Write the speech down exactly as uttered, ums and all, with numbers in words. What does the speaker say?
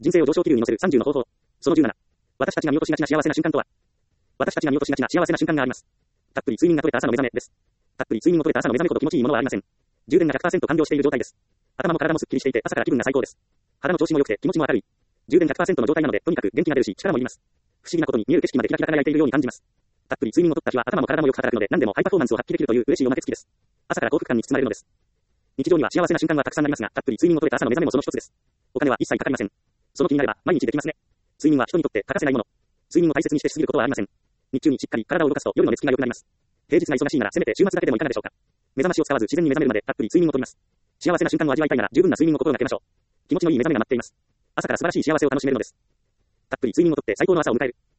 人生を上昇気流に乗せるさんじゅうの方法。そのじゅうなな。私たちが見落としがちな幸せな瞬間とは。私たちが見落としがちな幸せな瞬間があります。たっぷり睡眠が取れた朝の目覚めです。たっぷり睡眠を取れた朝の目覚めほど気持ちいいものはありません。充電が ひゃくパーセント 完了している状態です。頭も体もすっきりしていて朝から気分が最高です。肌の調子も良くて気持ちも明るい。充電 ひゃくパーセント の状態なのでとにかく元気が出るし力もいります。不思議なことに見える景色までキラキラ輝いているように感じます。たっぷり睡眠を取った日は頭も体もよく働くので何でもハイパフォーマンスを発揮できるという嬉しいおまけつきです。朝から幸福感に包まれるのです。日常には幸せな瞬間はたくさんありますが、たっぷり睡眠を取れた朝の目覚めもその一つです。お金は一切かかりません。その気になれば毎日できますね。睡眠は人にとって欠かせないもの。睡眠を大切にしてしすぎることはありません。日中にしっかり体を動かすと夜の寝つきが良くなります。平日が忙しいならせめて週末だけでもいかがでしょうか。目覚ましを使わず自然に目覚めるまでたっぷり睡眠を取ります。幸せな瞬間を味わいたいなら十分な睡眠を心がけましょう。気持ちのいい目覚めが待っています。朝から素晴らしい幸せを楽しめるのです。たっぷり睡眠をとって最高の朝を迎える。